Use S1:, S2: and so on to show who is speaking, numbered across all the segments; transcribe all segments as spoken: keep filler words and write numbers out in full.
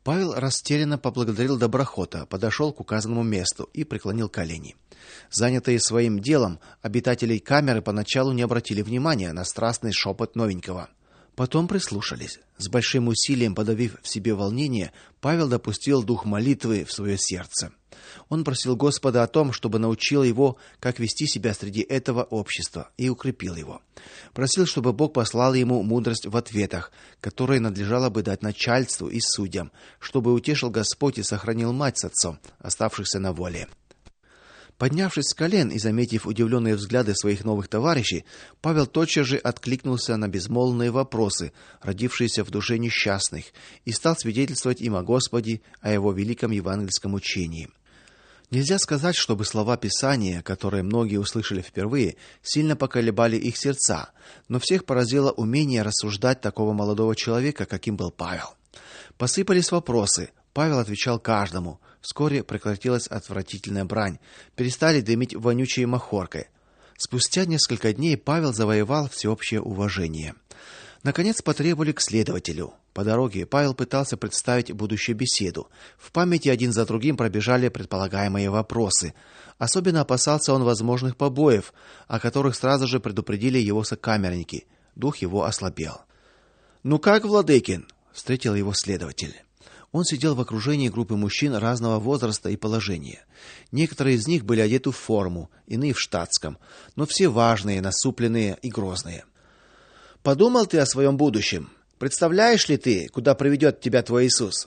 S1: Павел растерянно поблагодарил доброхота, подошел к указанному месту и преклонил колени. Занятые своим делом, обитатели камеры поначалу не обратили внимания на страстный шепот новенького. Потом прислушались. С большим усилием подавив в себе волнение, Павел допустил дух молитвы в свое сердце. Он просил Господа о том, чтобы научил его, как вести себя среди этого общества, и укрепил его. Просил, чтобы Бог послал ему мудрость в ответах, которые надлежало бы дать начальству и судьям, чтобы утешил Господь и сохранил мать с отцом, оставшихся на воле. Поднявшись с колен и заметив удивленные взгляды своих новых товарищей, Павел тотчас же откликнулся на безмолвные вопросы, родившиеся в душе несчастных, и стал свидетельствовать им о Господе, о его великом евангельском учении. Нельзя сказать, чтобы слова Писания, которые многие услышали впервые, сильно поколебали их сердца, но всех поразило умение рассуждать такого молодого человека, каким был Павел. Посыпались вопросы. Павел отвечал каждому. Вскоре прекратилась отвратительная брань, перестали дымить вонючей махоркой. Спустя несколько дней Павел завоевал всеобщее уважение. Наконец потребовали к следователю. По дороге Павел пытался представить будущую беседу. В памяти один за другим пробежали предполагаемые вопросы. Особенно опасался он возможных побоев, о которых сразу же предупредили его сокамерники. Дух его ослабел. "Ну как, Владыкин?" встретил его следователь. Он сидел в окружении группы мужчин разного возраста и положения. Некоторые из них были одеты в форму, иные в штатском, но все важные, насупленные и грозные. "Подумал ты о своем будущем? Представляешь ли ты, куда приведет тебя твой Иисус?"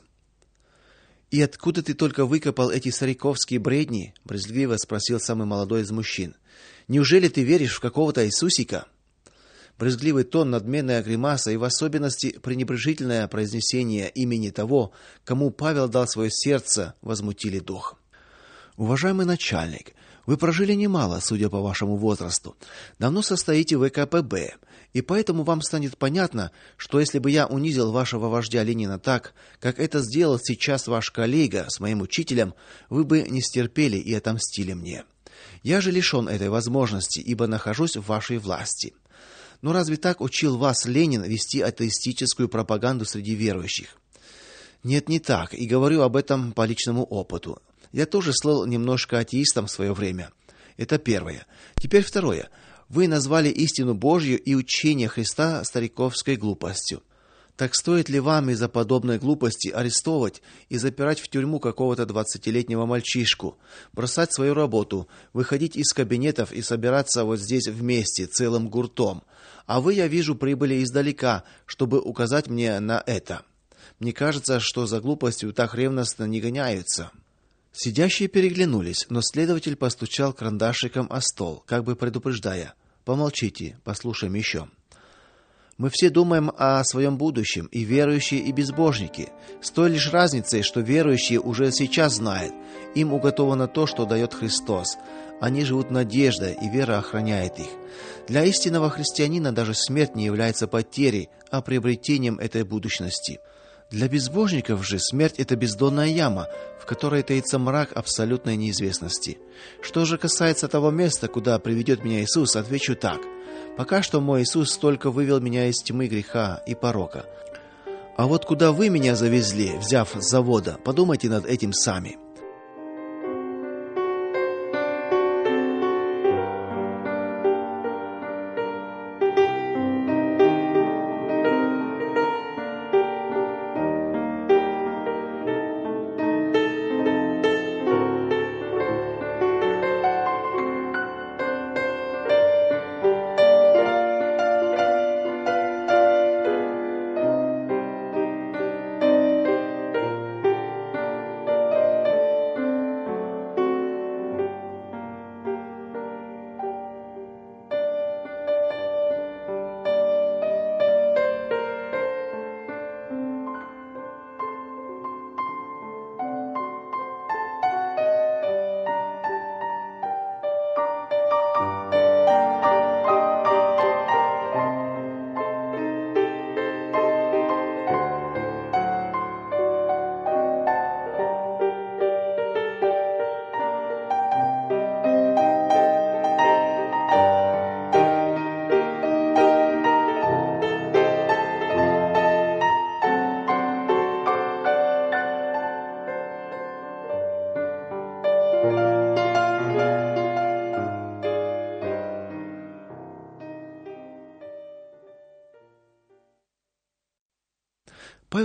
S1: "И откуда ты только выкопал эти стариковские бредни?" брезгливо спросил самый молодой из мужчин. "Неужели ты веришь в какого-то Иисусика?" Брезгливый тон, надменная гримаса и в особенности пренебрежительное произнесение имени того, кому Павел дал свое сердце, возмутили дух. "Уважаемый начальник, вы прожили немало, судя по вашему возрасту. Давно состоите в вэ ка пэ бэ, и поэтому вам станет понятно, что если бы я унизил вашего вождя Ленина так, как это сделал сейчас ваш коллега с моим учителем, вы бы не стерпели и отомстили мне. Я же лишен этой возможности, ибо нахожусь в вашей власти. Но разве так учил вас Ленин вести атеистическую пропаганду среди верующих? Нет, не так, и говорю об этом по личному опыту. Я тоже слыл немножко атеистом в свое время. Это первое. Теперь второе. Вы назвали истину Божью и учение Христа стариковской глупостью. Так стоит ли вам из-за подобной глупости арестовывать и запирать в тюрьму какого-то двадцатилетнего мальчишку, бросать свою работу, выходить из кабинетов и собираться вот здесь вместе целым гуртом? А вы, я вижу, прибыли издалека, чтобы указать мне на это. Мне кажется, что за глупостью так ревностно не гоняются". Сидящие переглянулись, но следователь постучал карандашиком о стол, как бы предупреждая: "Помолчите, послушаем еще. Мы все думаем о своем будущем, и верующие, и безбожники, с той лишь разницей, что верующие уже сейчас знают, им уготовано то, что дает Христос. Они живут надеждой, и вера охраняет их. Для истинного христианина даже смерть не является потерей, а приобретением этой будущности. Для безбожников же смерть это бездонная яма, в которой таится мрак абсолютной неизвестности. Что же касается того места, куда приведет меня Иисус, отвечу так: пока что мой Иисус только вывел меня из тьмы греха и порока. А вот куда вы меня завезли, взяв с завода, подумайте над этим сами".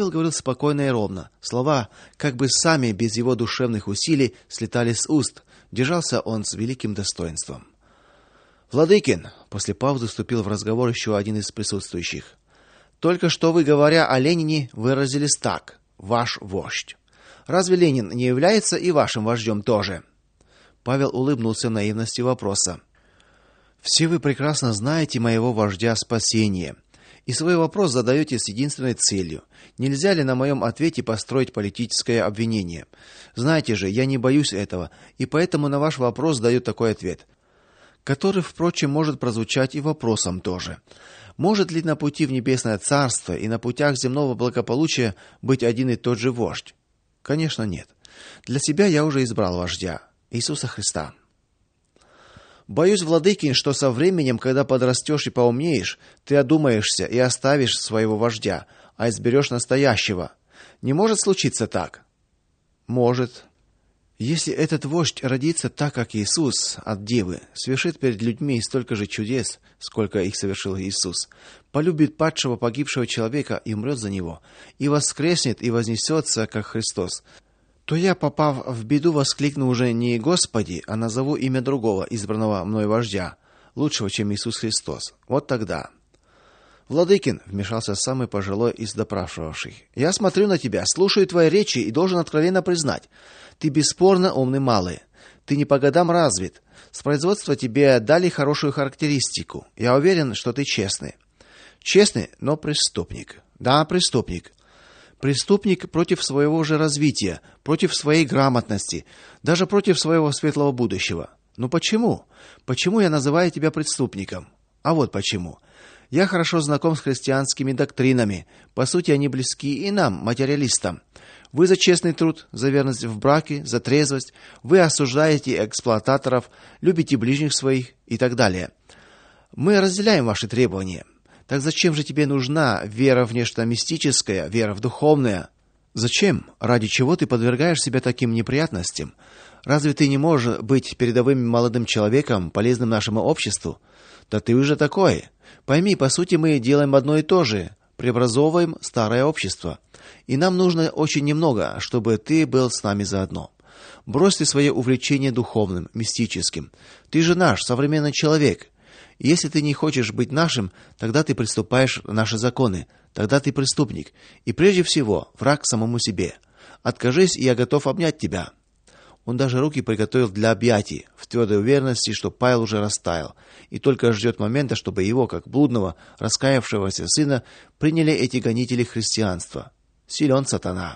S1: Павел говорил спокойно и ровно. Слова, как бы сами без его душевных усилий, слетали с уст. Держался он с великим достоинством. Владыкин, после паузы вступил в разговор еще один из присутствующих. Только что вы, говоря о Ленине, выразились так: ваш вождь. Разве Ленин не является и вашим вождем тоже? Павел улыбнулся наивности вопроса. Все вы прекрасно знаете моего вождя спасения, и свой вопрос задаете с единственной целью: нельзя ли на моем ответе построить политическое обвинение? Знаете же, я не боюсь этого, и поэтому на ваш вопрос даю такой ответ, который, впрочем, может прозвучать и вопросом тоже. Может ли на пути в небесное царство и на путях земного благополучия быть один и тот же вождь? Конечно, нет. Для себя я уже избрал вождя Иисуса Христа. Боюсь, владыкин, что со временем, когда подрастешь и поумнеешь, ты одумаешься и оставишь своего вождя, а изберешь настоящего. Не может случиться так? Может. Если этот вождь родится так, как Иисус от девы, совершит перед людьми столько же чудес, сколько их совершил Иисус, полюбит падшего погибшего человека и умрет за него, и воскреснет и вознесется, как Христос, то я, попав в беду, воскликну уже не Господи, а назову имя другого избранного мной вождя, лучшего, чем Иисус Христос. Вот тогда. Владыкин, вмешался самый пожилой из допрашивавших. Я смотрю на тебя, слушаю твои речи и должен откровенно признать: ты бесспорно умный малый. Ты не по годам развит. С производства тебе дали хорошую характеристику. Я уверен, что ты честный. Честный, но преступник. Да, преступник. Преступник против своего же развития, против своей грамотности, даже против своего светлого будущего. Ну почему? Почему я называю тебя преступником? А вот почему. Я хорошо знаком с христианскими доктринами. По сути, они близки и нам, материалистам. Вы за честный труд, за верность в браке, за трезвость, вы осуждаете эксплуататоров, любите ближних своих и так далее. Мы разделяем ваши требования. Так зачем же тебе нужна вера в нечто мистическое, вера в духовное? Зачем? Ради чего ты подвергаешь себя таким неприятностям? Разве ты не можешь быть передовым молодым человеком, полезным нашему обществу? Да ты уже такой. Пойми, по сути, мы делаем одно и то же, преобразовываем старое общество. И нам нужно очень немного, чтобы ты был с нами заодно. Брось ты свои увлечения духовным, мистическим. Ты же наш современный человек. И если ты не хочешь быть нашим, тогда ты приступаешь наши законы, тогда ты преступник, и прежде всего враг самому себе. Откажись, и я готов обнять тебя. Он даже руки приготовил для объятий, в твердой уверенности, что Павел уже растаял, и только ждет момента, чтобы его, как блудного, раскаявшегося сына, приняли эти гонители христианства. Силен сатана.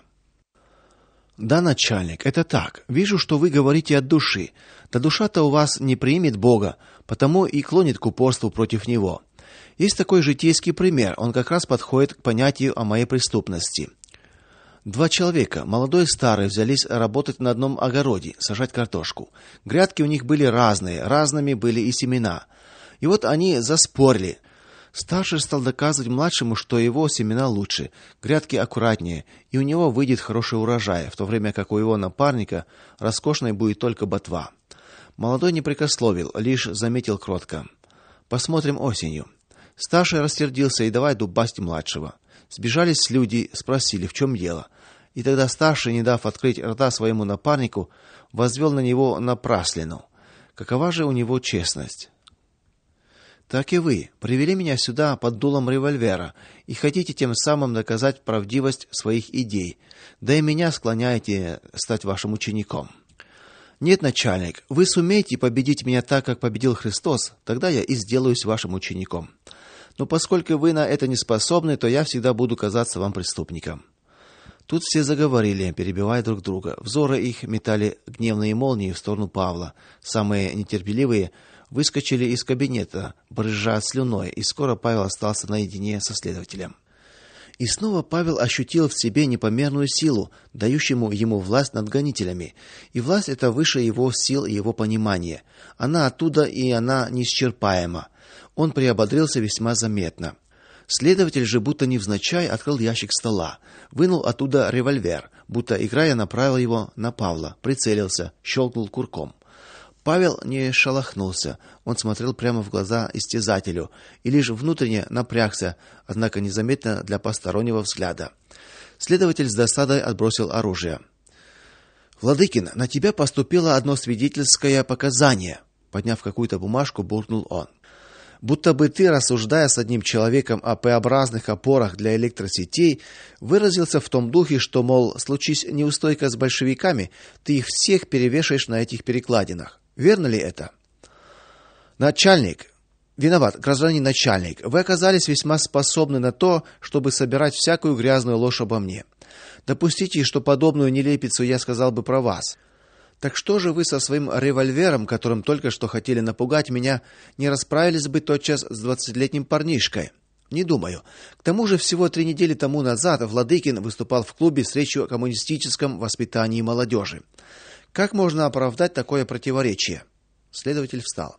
S1: Да, начальник, это так. Вижу, что вы говорите от души. Да душа-то у вас не примет Бога, потому и клонит к упорству против него. Есть такой житейский пример, он как раз подходит к понятию о моей преступности. Два человека, молодой и старый, взялись работать на одном огороде, сажать картошку. Грядки у них были разные, разными были и семена. И вот они заспорили. Старший стал доказывать младшему, что его семена лучше, грядки аккуратнее, и у него выйдет хороший урожай, в то время как у его напарника роскошной будет только ботва. Молодой не прекословил, лишь заметил кротко: посмотрим осенью. Старший рассердился и давай дубасить младшего. Сбежались люди, спросили, в чем дело. И тогда старший, не дав открыть рта своему напарнику, возвел на него напраслину. Какова же у него честность? Так и вы привели меня сюда под дулом револьвера и хотите тем самым доказать правдивость своих идей, да и меня склоняете стать вашим учеником. Нет, начальник, вы сумеете победить меня так, как победил Христос, тогда я и сделаюсь вашим учеником. Но поскольку вы на это не способны, то я всегда буду казаться вам преступником. Тут все заговорили, перебивая друг друга. Взоры их метали гневные молнии в сторону Павла. Самые нетерпеливые выскочили из кабинета, брызжа слюной, и скоро Павел остался наедине со следователем. И снова Павел ощутил в себе непомерную силу, дающую ему власть над гонителями. И власть эта выше его сил и его понимания. Она оттуда, и она неисчерпаема. Он приободрился весьма заметно. Следователь же будто невзначай открыл ящик стола, вынул оттуда револьвер, будто играя направил его на Павла, прицелился, щелкнул курком. Павел не шелохнулся. Он смотрел прямо в глаза истязателю и лишь внутренне напрягся, однако незаметно для постороннего взгляда. Следователь с досадой отбросил оружие. Владыкин, на тебя поступило одно свидетельское показание, подняв какую-то бумажку, буркнул он. Будто бы ты, рассуждая с одним человеком о П-образных опорах для электросетей, выразился в том духе, что, мол, случись неустойка с большевиками, ты их всех перевешаешь на этих перекладинах. Верно ли это? Начальник, виноват, гражданин начальник, вы оказались весьма способны на то, чтобы собирать всякую грязную ложь обо мне. Допустите, что подобную нелепицу я сказал бы про вас. Так что же вы со своим револьвером, которым только что хотели напугать меня, не расправились бы тотчас с двадцатилетним парнишкой? Не думаю. К тому же всего три недели тому назад Владыкин выступал в клубе с речью о коммунистическом воспитании молодежи. Как можно оправдать такое противоречие? Следователь встал.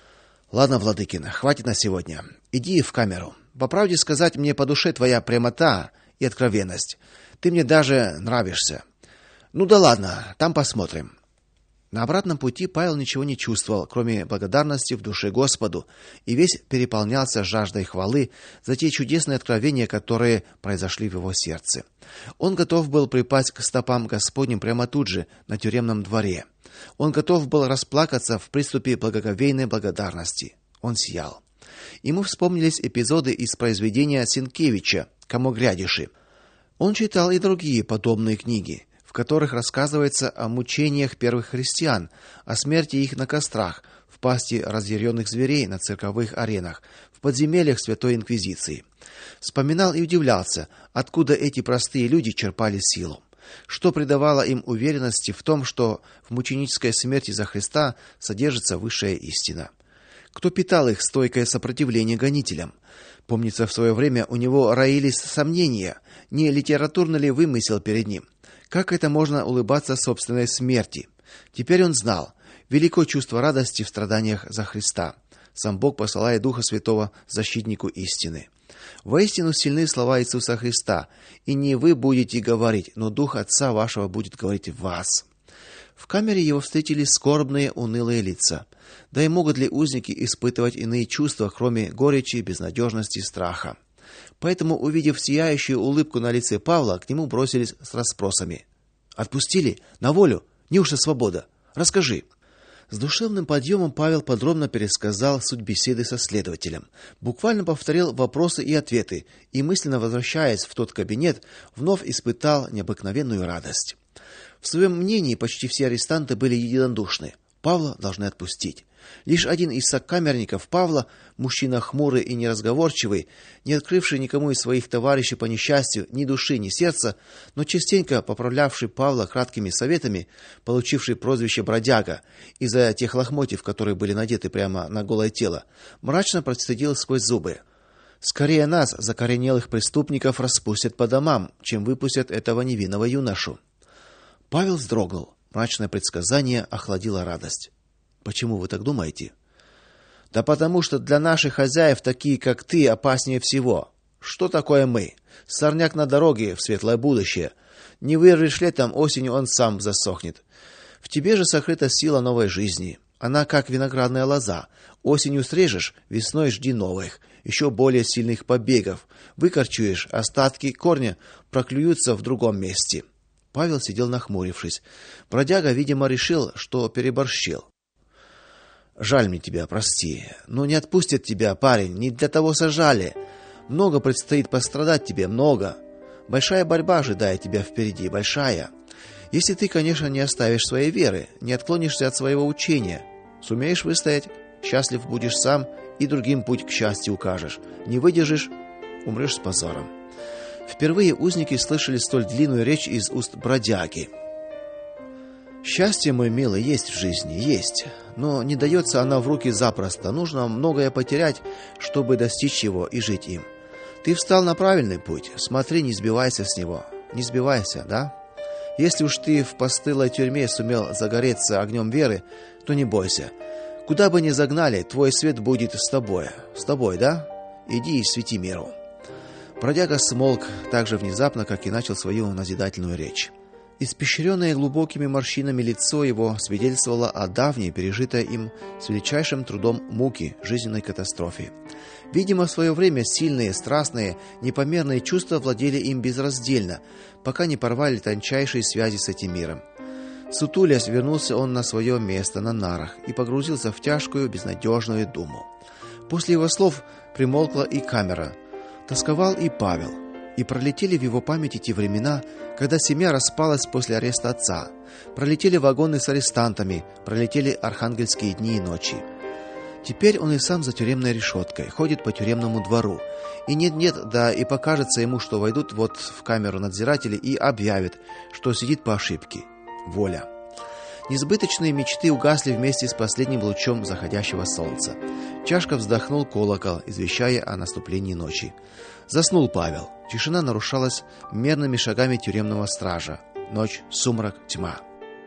S1: Ладно, Владыкин, хватит на сегодня. Иди в камеру. По правде сказать, мне по душе твоя прямота и откровенность. Ты мне даже нравишься. Ну да ладно, там посмотрим. На обратном пути Павел ничего не чувствовал, кроме благодарности в душе Господу, и весь переполнялся жаждой хвалы за те чудесные откровения, которые произошли в его сердце. Он готов был припасть к стопам Господним прямо тут же, на тюремном дворе. Он готов был расплакаться в приступе благоговейной благодарности. Он сиял. Ему вспомнились эпизоды из произведения Сенкевича «Кому глядиши». Он читал и другие подобные книги, в которых рассказывается о мучениях первых христиан, о смерти их на кострах, в пасти разъяренных зверей на цирковых аренах, в подземельях Святой Инквизиции. Вспоминал и удивлялся, откуда эти простые люди черпали силу. Что придавало им уверенности в том, что в мученической смерти за Христа содержится высшая истина? Кто питал их стойкое сопротивление гонителям? Помнится, в свое время у него роились сомнения, не литературно ли вымысел перед ним. Как это можно улыбаться собственной смерти? Теперь он знал, великое чувство радости в страданиях за Христа. Сам Бог посылает Духа Святого защитнику истины. Воистину сильны слова Иисуса Христа: и не вы будете говорить, но Дух Отца вашего будет говорить в вас. В камере его встретили скорбные, унылые лица. Да и могут ли узники испытывать иные чувства, кроме горечи, безнадежности, страха? Поэтому, увидев сияющую улыбку на лице Павла, к нему бросились с расспросами. Отпустили? На волю? Неужто свобода? Расскажи. С душевным подъемом Павел подробно пересказал суть беседы со следователем, буквально повторил вопросы и ответы, и мысленно возвращаясь в тот кабинет, вновь испытал необыкновенную радость. В своем мнении почти все арестанты были единодушны. Павла должны отпустить. Лишь один из сокамерников Павла, мужчина хмурый и неразговорчивый, не открывший никому из своих товарищей по несчастью ни души, ни сердца, но частенько поправлявший Павла краткими советами, получивший прозвище бродяга из-за тех лохмотьев, которые были надеты прямо на голое тело, мрачно процедил сквозь зубы: скорее нас, закоренелых преступников, распустят по домам, чем выпустят этого невинного юношу. Павел вздрогнул. Мрачное предсказание охладило радость. Почему вы так думаете? Да потому что для наших хозяев такие, как ты, опаснее всего. Что такое мы? Сорняк на дороге в светлое будущее. Не вырвешь летом, осенью он сам засохнет. В тебе же сокрыта сила новой жизни. Она как виноградная лоза. Осенью срежешь, весной жди новых, еще более сильных побегов. Выкорчуешь, остатки корня проклюются в другом месте. Павел сидел нахмурившись. Бродяга, видимо, решил, что переборщил. Жаль мне тебя, прости. Но не отпустят тебя, парень, не для того сажали. Много предстоит пострадать тебе, много. Большая борьба ожидает тебя впереди, большая. Если ты, конечно, не оставишь своей веры, не отклонишься от своего учения, сумеешь выстоять, счастлив будешь сам и другим путь к счастью укажешь. Не выдержишь, умрешь с позором. Впервые узники слышали столь длинную речь из уст бродяги. Счастье, мой милый, есть в жизни, есть, но не дается она в руки запросто. Нужно многое потерять, чтобы достичь его и жить им. Ты встал на правильный путь. Смотри, не сбивайся с него. Не сбивайся, да? Если уж ты в постылой тюрьме сумел загореться огнем веры, то не бойся. Куда бы ни загнали, твой свет будет с тобой. С тобой, да? Иди и свети миру. Бродяга смолк так же внезапно, как и начал свою назидательную речь. Испещренное глубокими морщинами лицо его свидетельствовало о давней, пережитой им с величайшим трудом муки, жизненной катастрофе. Видимо, в свое время сильные, страстные, непомерные чувства владели им безраздельно, пока не порвали тончайшие связи с этим миром. Сутулясь, вернулся он на свое место на нарах и погрузился в тяжкую, безнадежную думу. После его слов примолкла и камера. Тосковал и Павел. И пролетели в его памяти те времена, когда семья распалась после ареста отца. Пролетели вагоны с арестантами, пролетели архангельские дни и ночи. Теперь он и сам за тюремной решеткой, ходит по тюремному двору. И нет-нет, да и покажется ему, что войдут вот в камеру надзиратели и объявят, что сидит по ошибке. Воля. Несбыточные мечты угасли вместе с последним лучом заходящего солнца. Тяжко вздохнул колокол, извещая о наступлении ночи. Заснул Павел. Тишина нарушалась мерными шагами тюремного стража. Ночь, сумрак, тьма.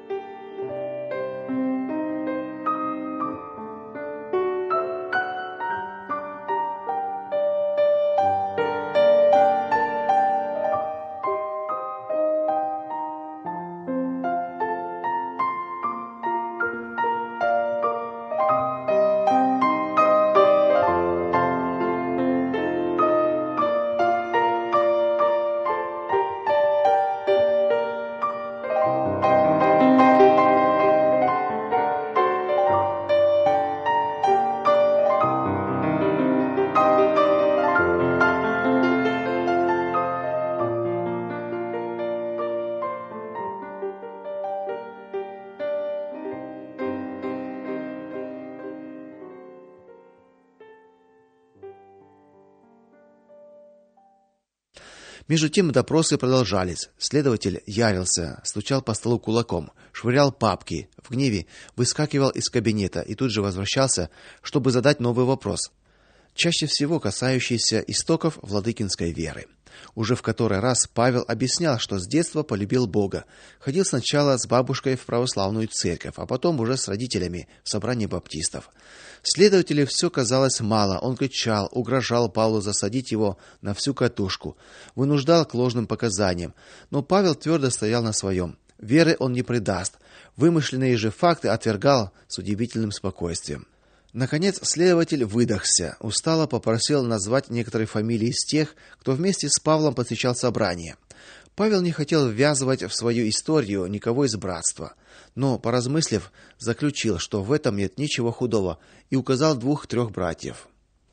S1: Между тем допросы продолжались. Следователь ярился, стучал по столу кулаком, швырял папки, в гневе выскакивал из кабинета и тут же возвращался, чтобы задать новый вопрос, чаще всего касающийся истоков владыкинской веры. Уже в который раз Павел объяснял, что с детства полюбил Бога. Ходил сначала с бабушкой в православную церковь, а потом уже с родителями в собрание баптистов. Следователю все казалось мало. Он кричал, угрожал Павлу засадить его на всю катушку, вынуждал к ложным показаниям, но Павел твердо стоял на своем. Веры он не предаст. Вымышленные же факты отвергал с удивительным спокойствием. Наконец следователь выдохся, устало попросил назвать некоторые фамилии из тех, кто вместе с Павлом посещал собрание. Павел не хотел ввязывать в свою историю никого из братства, но, поразмыслив, заключил, что в этом нет ничего худого, и указал двух-трех братьев.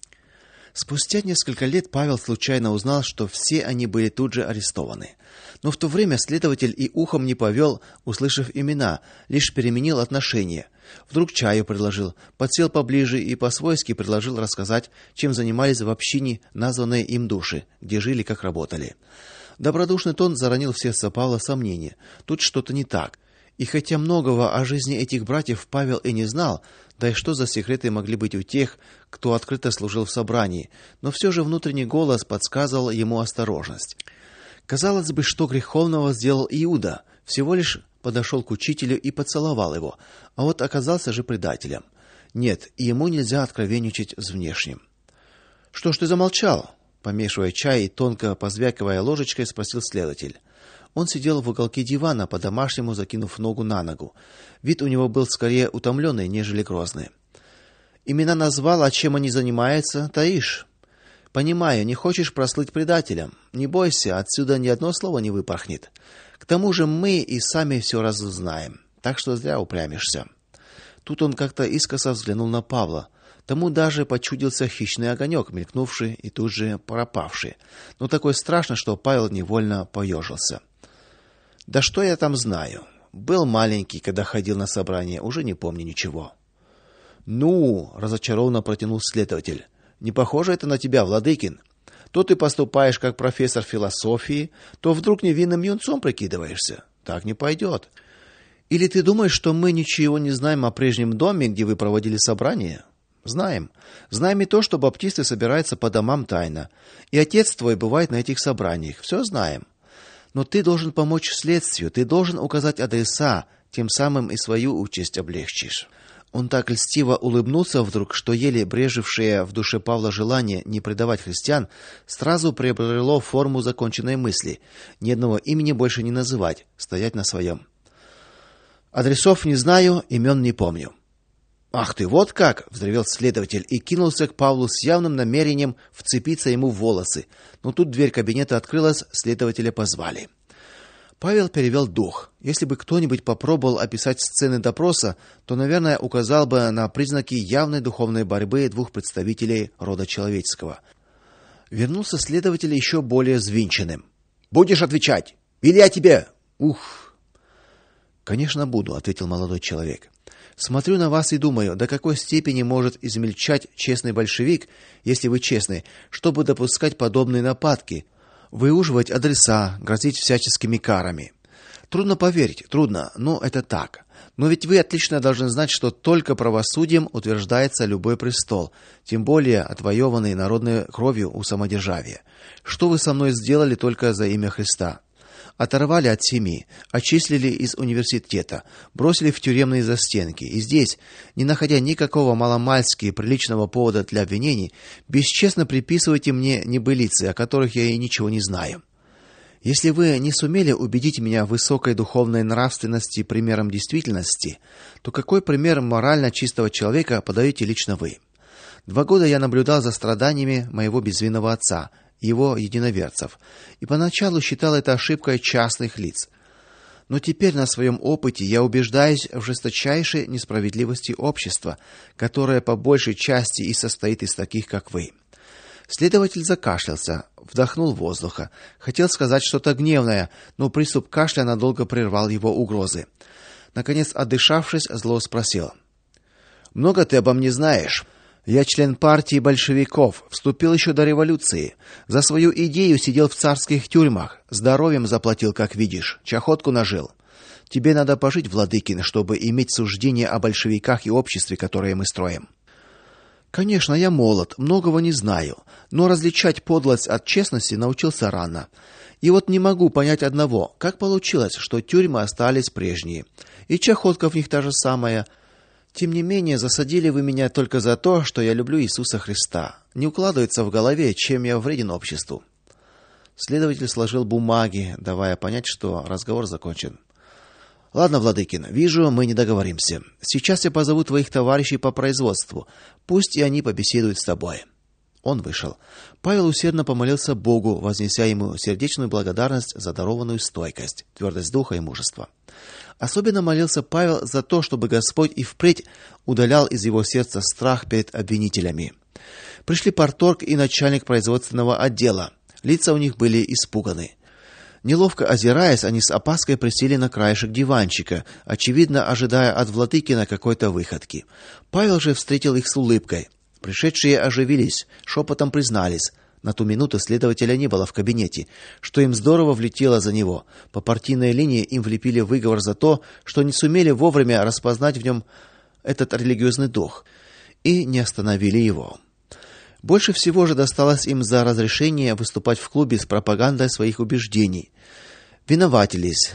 S1: Спустя несколько лет Павел случайно узнал, что все они были тут же арестованы. Но в то время следователь и ухом не повел, услышав имена, лишь переменил отношение. Вдруг чаю предложил, подсел поближе и по-свойски предложил рассказать, чем занимались в общине названные им души, где жили, как работали. Добродушный тон заронил в сердце Павла сомнение. Тут что-то не так. И хотя многого о жизни этих братьев Павел и не знал, да и что за секреты могли быть у тех, кто открыто служил в собрании, но все же внутренний голос подсказывал ему осторожность. Казалось бы, что греховного сделал Иуда, всего лишь подошел к учителю и поцеловал его, а вот оказался же предателем. Нет, и ему нельзя откровенничать с внешним. Что ж ты замолчал? Помешивая чай и тонко позвякивая ложечкой, спросил следователь. Он сидел в уголке дивана, по-домашнему закинув ногу на ногу. Вид у него был скорее утомленный, нежели грозный. Имена назвал, а чем они занимаются, таишь. Понимаю, не хочешь прослыть предателем. Не бойся, отсюда ни одно слово не выпорхнет. К тому же мы и сами все разузнаем. Так что зря упрямишься. Тут он как-то искоса взглянул на Павла. Тому даже почудился хищный огонек, мелькнувший и тут же пропавший. Но такой страшно, что Павел невольно поежился. Да что я там знаю? Был маленький, когда ходил на собрание, уже не помню ничего. Ну, разочарованно протянул следователь. Не похоже это на тебя, Владыкин. То ты поступаешь как профессор философии, то вдруг невинным юнцом прикидываешься. Так не пойдет. Или ты думаешь, что мы ничего не знаем о прежнем доме, где вы проводили собрание? Знаем. Знаем и то, что баптисты собираются по домам тайно, и отец твой бывает на этих собраниях. Все знаем. Но ты должен помочь следствию, ты должен указать адреса, тем самым и свою участь облегчишь. Он так льстиво улыбнулся вдруг, что еле брежевшее в душе Павла желание не предавать христиан сразу приобрело форму законченной мысли: ни одного имени больше не называть, стоять на своем. Адресов не знаю, имен не помню. Ах ты, вот как, взревел следователь и кинулся к Павлу с явным намерением вцепиться ему в волосы. Но тут дверь кабинета открылась, следователя позвали. Павел перевел дух. Если бы кто-нибудь попробовал описать сцены допроса, то, наверное, указал бы на признаки явной духовной борьбы двух представителей рода человеческого. Вернулся следователь еще более взвинченным. Будешь отвечать? Или я тебе? Ух. Конечно, буду, ответил молодой человек. Смотрю на вас и думаю, до какой степени может измельчать честный большевик, если вы честный, чтобы допускать подобные нападки, выуживать адреса, грозить всяческими карами. Трудно поверить, трудно, но это так. Но ведь вы отлично должны знать, что только правосудием утверждается любой престол, тем более отвоеванный народной кровью у самодержавия. Что вы со мной сделали только за имя Христа? Оторвали от семьи, отчислили из университета, бросили в тюремные застенки. И здесь, не находя никакого маломальски приличного повода для обвинений, бесчестно приписываете мне небылицы, о которых я и ничего не знаю. Если вы не сумели убедить меня в высокой духовной нравственности примером действительности, то какой пример морально чистого человека подаете лично вы? Два года я наблюдал за страданиями моего безвинного отца, его единоверцев, и поначалу считал это ошибкой частных лиц. Но теперь на своем опыте я убеждаюсь в жесточайшей несправедливости общества, которое по большей части и состоит из таких, как вы. Следователь закашлялся, вдохнул воздуха, хотел сказать что-то гневное, но приступ кашля надолго прервал его угрозы. Наконец, отдышавшись, зло спросил: "Много ты обо мне знаешь? Я член партии большевиков, вступил еще до революции. За свою идею сидел в царских тюрьмах, здоровьем заплатил, как видишь, чахотку нажил. Тебе надо пожить, Владыкин, чтобы иметь суждение о большевиках и обществе, которое мы строим". Конечно, я молод, многого не знаю, но различать подлость от честности научился рано. И вот не могу понять одного: как получилось, что тюрьмы остались прежние, и чахотка в них та же самая. Тем не менее, засадили вы меня только за то, что я люблю Иисуса Христа. Не укладывается в голове, чем я вреден обществу. Следователь сложил бумаги, давая понять, что разговор закончен. Ладно, Владыкин, вижу, мы не договоримся. Сейчас я позову твоих товарищей по производству. Пусть и они побеседуют с тобой. Он вышел. Павел усердно помолился Богу, вознеся ему сердечную благодарность за дарованную стойкость, твердость духа и мужество. Особенно молился Павел за то, чтобы Господь и впредь удалял из его сердца страх перед обвинителями. Пришли парторг и начальник производственного отдела. Лица у них были испуганы. Неловко озираясь, они с опаской присели на краешек диванчика, очевидно, ожидая от Владыкина какой-то выходки. Павел же встретил их с улыбкой. Пришедшие оживились, шепотом признались: на ту минуту следователя не было в кабинете, что им здорово влетело за него. По партийной линии им влепили выговор за то, что не сумели вовремя распознать в нем этот религиозный дух и не остановили его. Больше всего же досталось им за разрешение выступать в клубе с пропагандой своих убеждений. Виноватились.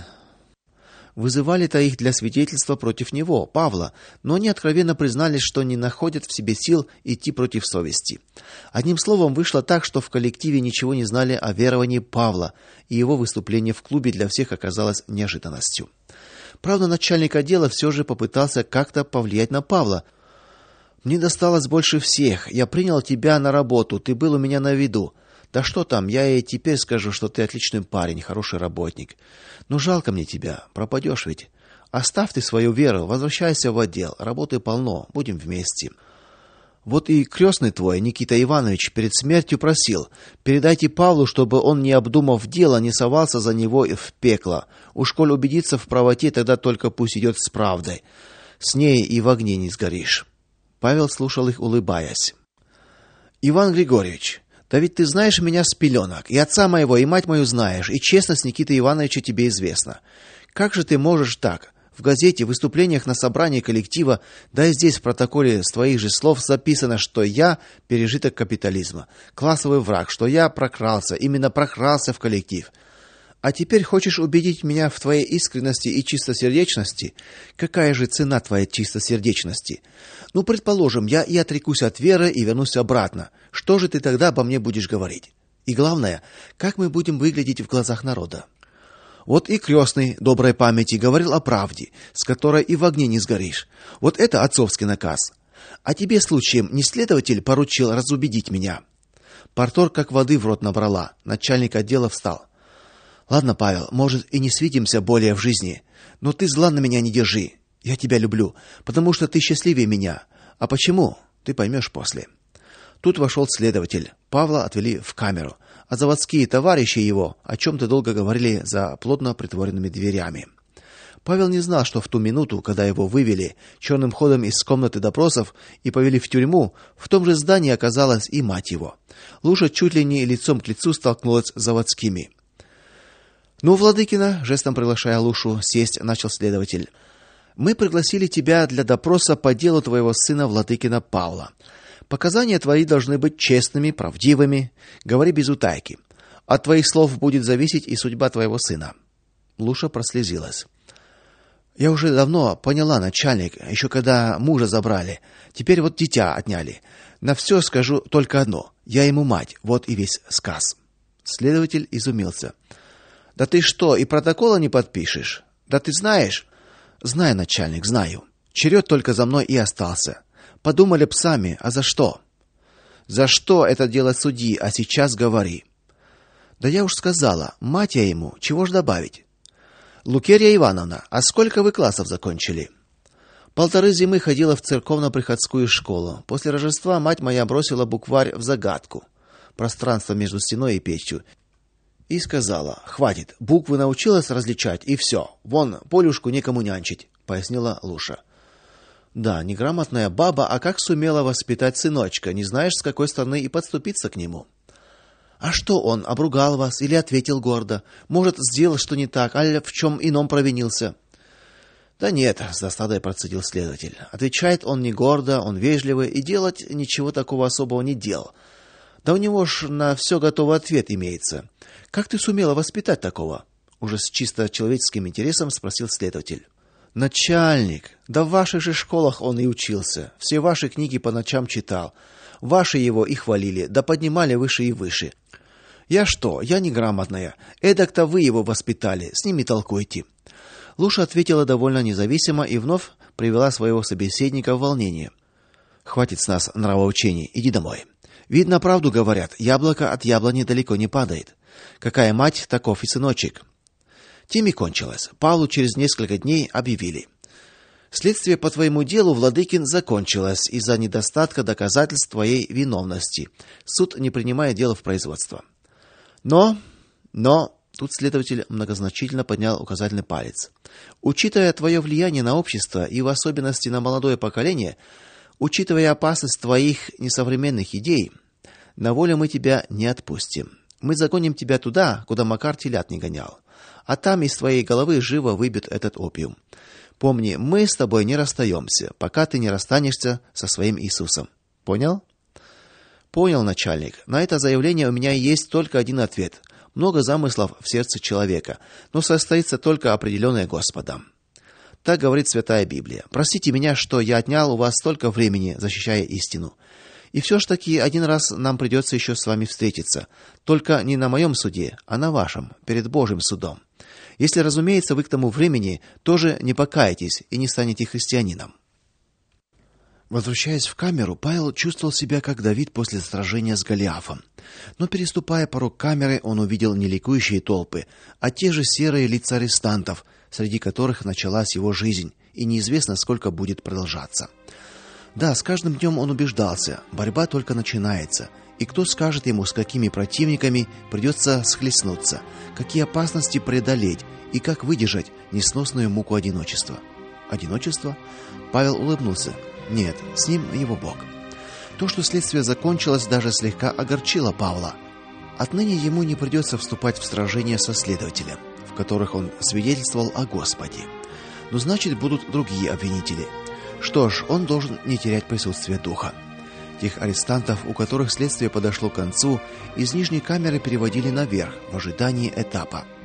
S1: Вызывали-то их для свидетельства против него, Павла, но они откровенно признались, что не находят в себе сил идти против совести. Одним словом, вышло так, что в коллективе ничего не знали о веровании Павла, и его выступление в клубе для всех оказалось неожиданностью. Правда, начальник отдела все же попытался как-то повлиять на Павла. Мне досталось больше всех. Я принял тебя на работу, ты был у меня на виду. Да что там, я и теперь скажу, что ты отличный парень, хороший работник. Но жалко мне тебя, пропадешь ведь. Оставь ты свою веру, возвращайся в отдел, работы полно, будем вместе. Вот и крестный твой, Никита Иванович, перед смертью просил: передайте Павлу, чтобы он, не обдумав дело, не совался за него в пекло. Уж коль убедится в правоте, тогда только пусть идет с правдой. С ней и в огне не сгоришь. Павел слушал их, улыбаясь. Иван Григорьевич, да ведь ты знаешь меня с пеленок, и отца моего, и мать мою знаешь, и честность Никиты Ивановича тебе известна. Как же ты можешь так? В газете, в выступлениях на собрании коллектива, да и здесь в протоколе с твоих же слов записано, что я пережиток капитализма, классовый враг, что я прокрался, именно прокрался в коллектив. А теперь хочешь убедить меня в твоей искренности и чистосердечности? Какая же цена твоей чистосердечности? Ну, предположим, я и отрекусь от веры и вернусь обратно. Что же ты тогда обо мне будешь говорить? И главное, как мы будем выглядеть в глазах народа? Вот и крестный доброй памяти говорил о правде, с которой и в огне не сгоришь. Вот это отцовский наказ. А тебе случаем не следователь поручил разубедить меня? Парторг как воды в рот набрала. Начальник отдела встал. Ладно, Павел, может, и не свидимся более в жизни, но ты зла на меня не держи. Я тебя люблю, потому что ты счастливее меня. А почему? Ты поймешь после. Тут вошел следователь. Павла отвели в камеру, а заводские товарищи его о чем то долго говорили за плотно притворенными дверями. Павел не знал, что в ту минуту, когда его вывели черным ходом из комнаты допросов и повели в тюрьму, в том же здании оказалась и мать его. Луша чуть ли не лицом к лицу столкнулась с заводскими. Ну, Владыкина, жестом приглашая Лушу сесть, начал следователь. Мы пригласили тебя для допроса по делу твоего сына Владыкина Павла. Показания твои должны быть честными, правдивыми. Говори без утайки. От твоих слов будет зависеть и судьба твоего сына. Луша прослезилась. Я уже давно поняла, начальник, еще когда мужа забрали. Теперь вот дитя отняли. На все скажу только одно: я ему мать. Вот и весь сказ. Следователь изумился. Да ты что, и протокола не подпишешь? Да ты знаешь? Знаю, начальник, знаю. Черед только за мной и остался. Подумали б сами, а за что? За что это дело судьи, а сейчас говори. Да я уж сказала, мать я ему, чего ж добавить? Лукерья Ивановна, а сколько вы классов закончили? Полторы зимы ходила в церковно-приходскую школу. После Рождества мать моя бросила букварь в загадку, пространство между стеной и печью, и сказала: "Хватит, буквы научилась различать, и все. Вон, Полюшку некому нянчить", пояснила Луша. Да, неграмотная баба, а как сумела воспитать сыночка, не знаешь, с какой стороны и подступиться к нему. А что он, обругал вас или ответил гордо? Может, сделал что не так, аль в чем ином провинился? Да нет, с досадой процедил следователь. Отвечает он не гордо, он вежливый и делать ничего такого особого не делал. Да у него ж на все готовый ответ имеется. Как ты сумела воспитать такого? Уже с чисто человеческим интересом спросил следователь. Начальник, да в ваших же школах он и учился. Все ваши книги по ночам читал. Ваши его и хвалили, да поднимали выше и выше. Я что, я неграмотная. Эдак-то вы его воспитали, с ними толкуйте. Луша ответила довольно независимо и вновь привела своего собеседника в волнение. Хватит с нас нравоучений, иди домой. Видно, правду говорят, яблоко от яблони далеко не падает. Какая мать, таков и сыночек. Тем и кончилось. Павлу через несколько дней объявили: следствие по твоему делу, Владыкин, закончилось из-за недостатка доказательств твоей виновности. Суд не принимает дело в производство. Но, но тут следователь многозначительно поднял указательный палец. Учитывая твое влияние на общество и в особенности на молодое поколение, учитывая опасность твоих несовременных идей, на волю мы тебя не отпустим. Мы загоним тебя туда, куда Макар телят не гонял. А там из твоей головы живо выбьют этот опиум. Помни, мы с тобой не расстаемся, пока ты не расстанешься со своим Иисусом. Понял? Понял, начальник. На это заявление у меня есть только один ответ. Много замыслов в сердце человека, но состоится только определенное Господом. Так говорит Святая Библия. Простите меня, что я отнял у вас столько времени, защищая истину. И все ж таки один раз нам придется еще с вами встретиться, только не на моем суде, а на вашем, перед Божьим судом. Если, разумеется, вы к тому времени тоже не покаетесь и не станете христианином. Возвращаясь в камеру, Павел чувствовал себя как Давид после сражения с Голиафом. Но переступая порог камеры, он увидел не ликующие толпы, а те же серые лица арестантов, среди которых началась его жизнь, и неизвестно, сколько будет продолжаться. Да, с каждым днем он убеждался, борьба только начинается, и кто скажет ему, с какими противниками придется схлестнуться, какие опасности преодолеть и как выдержать несносную муку одиночества. Одиночество? Павел улыбнулся. Нет, с ним его Бог. То, что следствие закончилось, даже слегка огорчило Павла. Отныне ему не придется вступать в сражения со следователем, в которых он свидетельствовал о Господе. Но значит, будут другие обвинители. Что ж, он должен не терять присутствие духа. Тех арестантов, у которых следствие подошло к концу, из нижней камеры переводили наверх в ожидании этапа.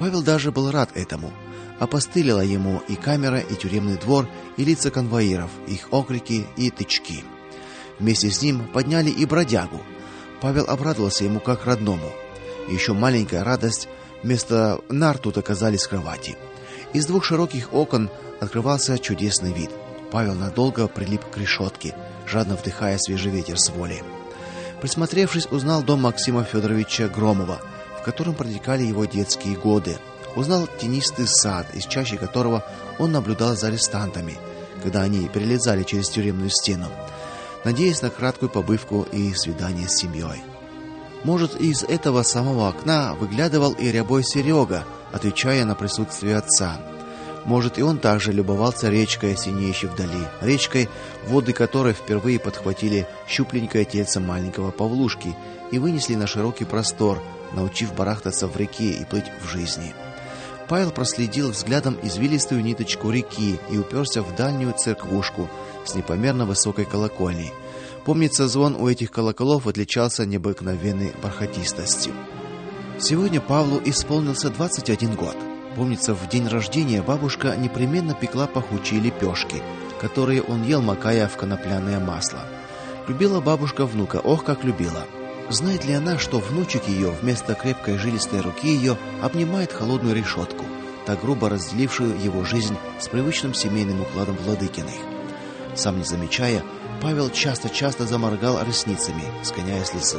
S1: Павел даже был рад этому. Опостылила ему и камера, и тюремный двор, и лица конвоиров, их окрики и тычки. Вместе с ним подняли и бродягу. Павел обрадовался ему как родному. Еще маленькая радость: вместо нар тут оказались кровати. Из двух широких окон открывался чудесный вид. Павел надолго прилип к решетке, жадно вдыхая свежий ветер с воли. Присмотревшись, узнал дом Максима Федоровича Громова, в котором протекали его детские годы. Узнал тенистый сад, из чащи которого он наблюдал за арестантами, когда они перелезали через тюремную стену, надеясь на краткую побывку и свидание с семьей. Может, из этого самого окна выглядывал и рябой Серега, отвечая на присутствие отца. Может, и он также любовался речкой, синеющей вдали, речкой, воды которой впервые подхватили щупленькое тельце маленького Павлушки и вынесли на широкий простор, научив барахтаться в реке и плыть в жизни. Павел проследил взглядом извилистую ниточку реки и уперся в дальнюю церквушку с непомерно высокой колокольней. Помнится, звон у этих колоколов отличался необыкновенной бархатистостью. Сегодня Павлу исполнился двадцать один год. Помнится, в день рождения бабушка непременно пекла пахучие лепешки, которые он ел, макая в конопляное масло. Любила бабушка внука, ох, как любила. Знает ли она, что внучек ее вместо крепкой жилистой руки ее обнимает холодную решетку, так грубо разделившую его жизнь с привычным семейным укладом Владыкиных? Сам не замечая, Павел часто-часто заморгал ресницами, сгоняя слезы.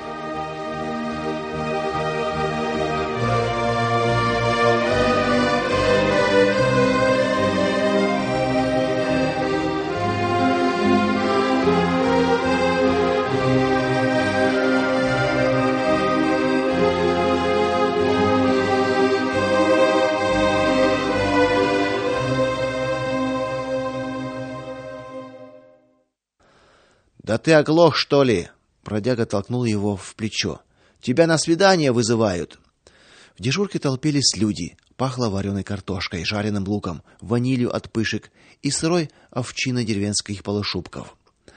S2: Да ты оглох, что ли? Бродяга толкнул его в плечо. Тебя на свидание вызывают.
S1: В дежурке толпились люди. Пахло вареной картошкой, жареным луком, ванилью от пышек и сырой овчиной деревенских полушубков.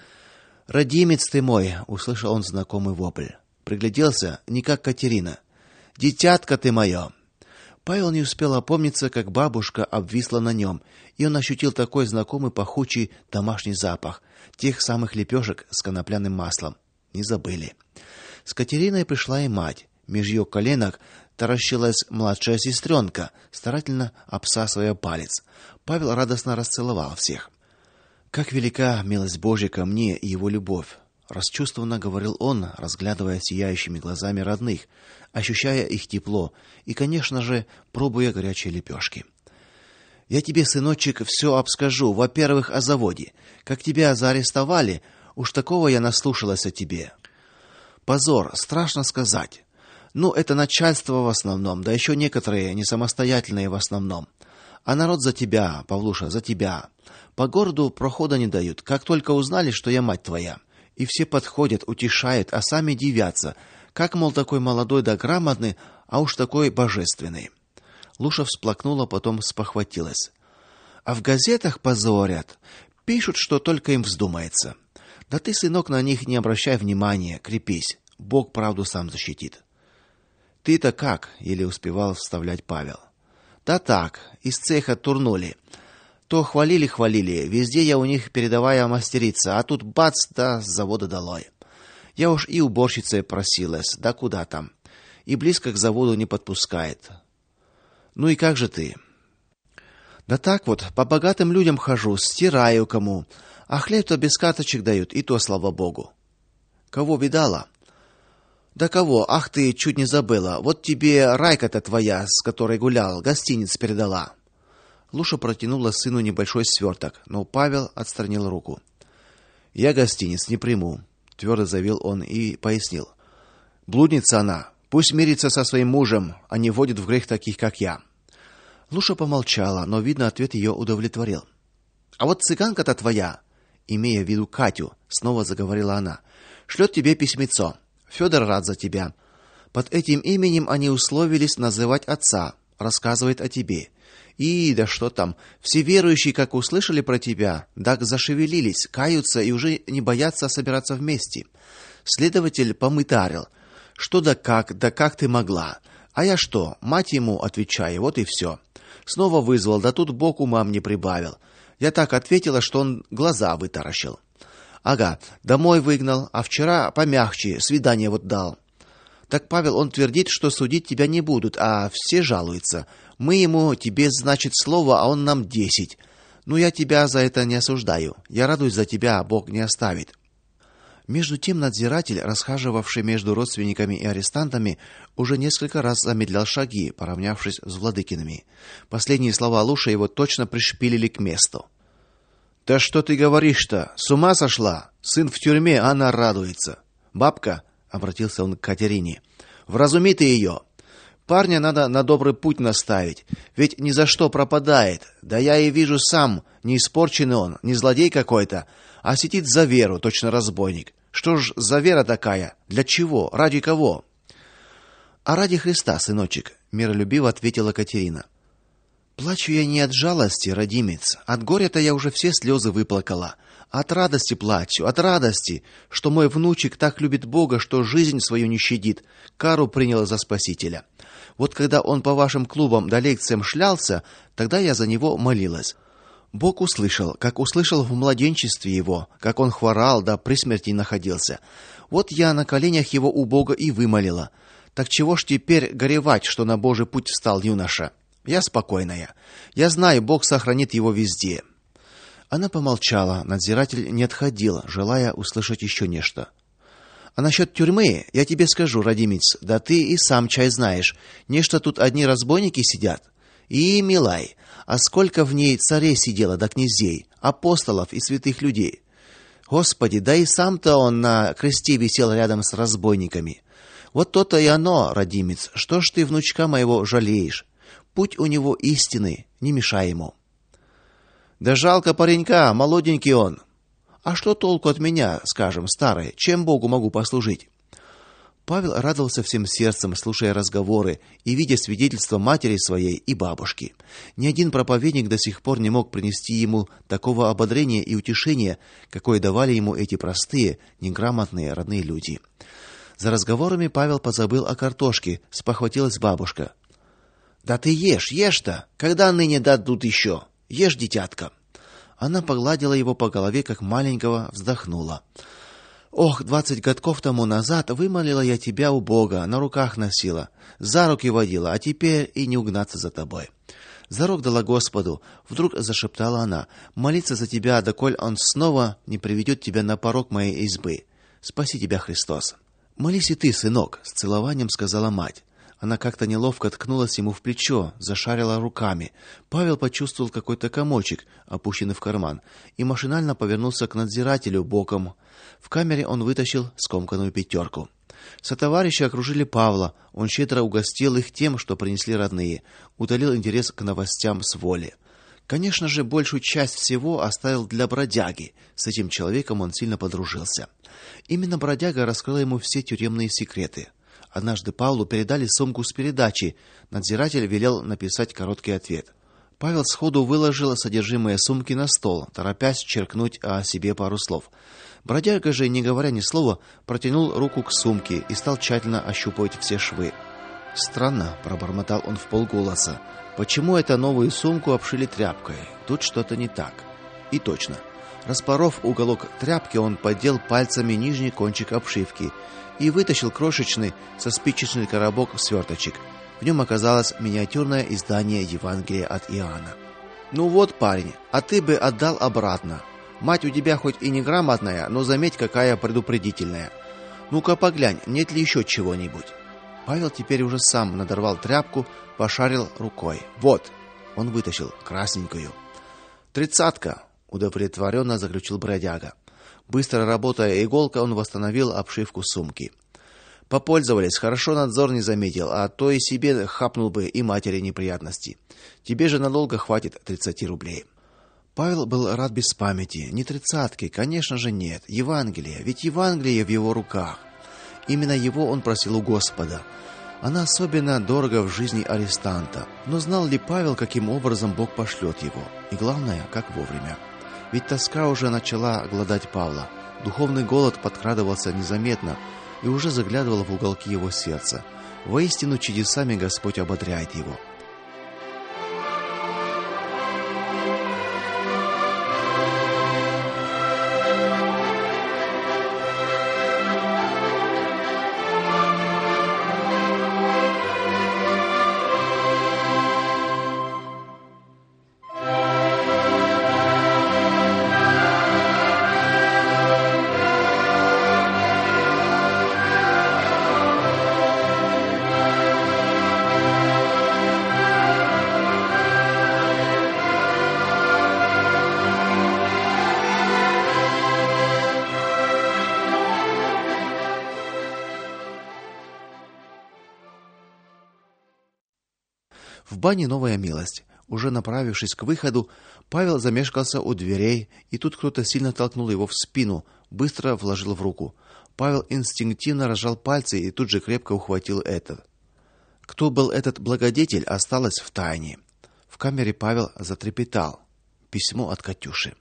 S2: Родимец ты мой, услышал он знакомый вопль. Пригляделся, не как Катерина. Дитятка ты мое.
S1: Павел не успел опомниться, как бабушка обвисла на нем, и он ощутил такой знакомый пахучий домашний запах тех самых лепешек с конопляным маслом. Не забыли. С Катериной пришла и мать. Меж ее коленок таращилась младшая сестренка, старательно обсасывая палец. Павел радостно расцеловал всех. Как велика милость Божья ко мне и его любовь, расчувствованно говорил он, разглядывая сияющими глазами родных, ощущая их тепло и, конечно же, пробуя горячие лепешки. Я тебе, сыночек, все обскажу. Во-первых, о заводе. Как тебя заарестовали, уж такого я наслушалась о тебе. Позор, страшно сказать. Ну, это начальство в основном, да еще некоторые не самостоятельные в основном. А народ за тебя, Павлуша, за тебя. По городу прохода не дают. Как только узнали, что я мать твоя, и все подходят, утешают, а сами дивятся, как, мол, такой молодой да грамотный, а уж такой божественный. Луша всплакнула, потом спохватилась. А в газетах позорят, пишут, что только им вздумается. Да ты, сынок, на них не обращай внимания, крепись. Бог правду сам защитит. Ты-то как? Еле успевал вставлять Павел. Да так, из цеха турнули. То хвалили-хвалили, везде я у них передовая мастерица, а тут бац, да с завода долой. Я уж и уборщицей просилась, да куда там. И близко к заводу не подпускает. Ну и как же ты? Да так вот, по богатым людям хожу, стираю кому, а хлеб-то без карточек дают, и то слава богу. Кого видала? Да кого? Ах ты, чуть не забыла. Вот тебе Райка-то твоя, с которой гулял, гостиниц передала. Луша протянула сыну небольшой сверток, но Павел отстранил руку. Я гостиниц не приму, твердо заявил он и пояснил. Блудница она. Пусть мирится со своим мужем, а не вводит в грех таких, как я. Луша помолчала, но, видно, ответ ее удовлетворил. А вот цыганка-то твоя, имея в виду Катю, снова заговорила она, шлет тебе письмецо. Федор рад за тебя. Под этим именем они условились называть отца, рассказывает о тебе. И да что там, все верующие, как услышали про тебя, так зашевелились, каются и уже не боятся собираться вместе. Следователь помытарил. Что да как, да как ты могла? А я что? Мать ему отвечаю, вот и все. Снова вызвал, да тут бог умам не прибавил. Я так ответила, что он глаза вытаращил. Ага, домой выгнал, а вчера помягче, свидание вот дал. Так Павел, он твердит, что судить тебя не будут, а все жалуются. Мы ему, тебе, значит, слово, а он нам десять. Ну, я тебя за это не осуждаю. Я радуюсь за тебя, а Бог не оставит. Между тем надзиратель, расхаживавший между родственниками и арестантами, уже несколько раз замедлял шаги, поравнявшись с Владыкиными. Последние слова Луши его точно пришпилили к месту. Да что ты говоришь-то? С ума сошла? Сын в тюрьме, а она радуется. Бабка, обратился он к Катерине. Вразуми ты ее. Парня надо на добрый путь наставить, ведь ни за что пропадает. Да я и вижу сам, не испорченный он, не злодей какой-то, а сидит за веру, точно разбойник. Что ж за вера такая? Для чего? Ради кого? А ради Христа, сыночек, миролюбиво ответила Катерина. Плачу я не от жалости, родимец, от горя-то я уже все слезы выплакала. От радости плачу, от радости, что мой внучек так любит Бога, что жизнь свою не щадит, кару принял за Спасителя. Вот когда он по вашим клубам да лекциям шлялся, тогда я за него молилась. Бог услышал, как услышал в младенчестве его, как он хворал, да при смерти находился. Вот я на коленях его у Бога и вымолила. Так чего ж теперь горевать, что на Божий путь встал юноша? Я спокойная. Я знаю, Бог сохранит его везде. Она помолчала, надзиратель не отходил, желая услышать еще нечто. А насчет тюрьмы, я тебе скажу, родимец, да ты и сам чай знаешь, нечто тут одни разбойники сидят. И, милай, а сколько в ней царей сидело да князей, апостолов и святых людей. Господи, да и сам-то он на кресте висел рядом с разбойниками. Вот то-то и оно, родимец, что ж ты внучка моего жалеешь? Путь у него истинный, не мешай ему. Да жалко паренька, молоденький он. А что толку от меня, скажем, старой? Чем Богу могу послужить? Павел радовался всем сердцем, слушая разговоры и видя свидетельства матери своей и бабушки. Ни один проповедник до сих пор не мог принести ему такого ободрения и утешения, какое давали ему эти простые, неграмотные родные люди. За разговорами Павел позабыл о картошке, спохватилась бабушка. Да ты ешь, ешь-то, когда ныне дадут еще? Ешь, дитятка. Она погладила его по голове, как маленького, вздохнула. Ох, двадцать годков тому назад вымолила я тебя у Бога, на руках носила, за руки водила, а теперь и не угнаться за тобой. Зарок дала Господу, вдруг зашептала она, молиться за тебя, доколь он снова не приведет тебя на порог моей избы. Спаси тебя, Христос. Молись и ты, сынок, с целованием сказала мать. Она как-то неловко ткнулась ему в плечо, зашарила руками. Павел почувствовал какой-то комочек, опущенный в карман, и машинально повернулся к надзирателю боком. В камере он вытащил скомканную пятерку. Сотоварищи окружили Павла. Он щедро угостил их тем, что принесли родные, утолил интерес к новостям с воли. Конечно же, большую часть всего оставил для бродяги. С этим человеком он сильно подружился. Именно бродяга раскрыл ему все тюремные секреты. Однажды Павлу передали сумку с передачей. Надзиратель велел написать короткий ответ. Павел сходу выложил содержимое сумки на стол, торопясь черкнуть о себе пару слов. Бродяга же, не говоря ни слова, протянул руку к сумке и стал тщательно ощупывать все швы. Странно, пробормотал он вполголоса. Почему эту новую сумку обшили тряпкой? Тут что-то не так. И точно. Распоров уголок тряпки, он поддел пальцами нижний кончик обшивки и вытащил крошечный со спичечный коробок сверточек. В нем оказалось миниатюрное издание Евангелия от Иоанна. Ну вот, парень, а ты бы отдал обратно. Мать у тебя хоть и неграмотная, но заметь, какая предупредительная. Ну-ка поглянь, нет ли еще чего-нибудь. Павел теперь уже сам надорвал тряпку, пошарил рукой. Вот, он вытащил красненькую. Тридцатка, удовлетворенно заключил бродяга. Быстро работая иголкой, он восстановил обшивку сумки. Попользовались, хорошо надзор не заметил, а то и себе хапнул бы и матери неприятности. Тебе же надолго хватит тридцати рублей. Павел был рад без памяти. Не тридцатки, конечно же, нет. Евангелие, ведь Евангелие в его руках. Именно его он просил у Господа. Она особенно дорого в жизни арестанта. Но знал ли Павел, каким образом Бог пошлет его? И главное, как вовремя. Ведь тоска уже начала глодать Павла. Духовный голод подкрадывался незаметно и уже заглядывал в уголки его сердца. Воистину чудесами Господь ободряет его. В бане новая милость. Уже направившись к выходу, Павел замешкался у дверей, и тут кто-то сильно толкнул его в спину, быстро вложил в руку. Павел инстинктивно разжал пальцы и тут же крепко ухватил это. Кто был этот благодетель, осталось в тайне. В камере Павел затрепетал. Письмо от Катюши.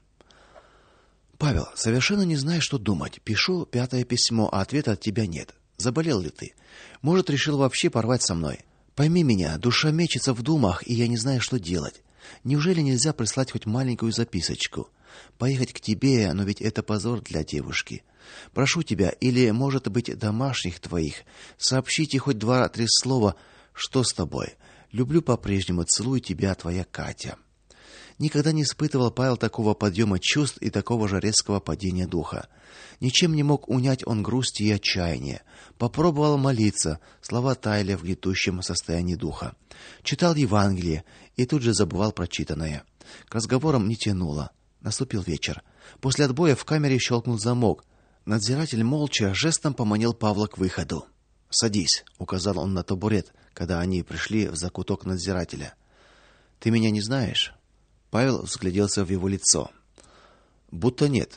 S1: Павел, совершенно не знаю, что думать. Пишу пятое письмо, а ответа от тебя нет. Заболел ли ты? Может, решил вообще порвать со мной? Пойми меня, душа мечется в думах, и я не знаю, что делать. Неужели нельзя прислать хоть маленькую записочку? Поехать к тебе, но ведь это позор для девушки. Прошу тебя, или, может быть, домашних твоих, сообщите хоть два-три слова, что с тобой. Люблю по-прежнему, целую тебя, твоя Катя. Никогда не испытывал Павел такого подъема чувств и такого же резкого падения духа. Ничем не мог унять он грусти и отчаяния. Попробовал молиться, слова таяли в гнетущем состоянии духа. Читал Евангелие и тут же забывал прочитанное. К разговорам не тянуло. Наступил вечер. После отбоя в камере щелкнул замок. Надзиратель молча жестом поманил Павла к выходу. "Садись", указал он на табурет, когда они пришли в закуток надзирателя. "Ты меня не знаешь?" Павел взгляделся в его лицо. "Будто нет.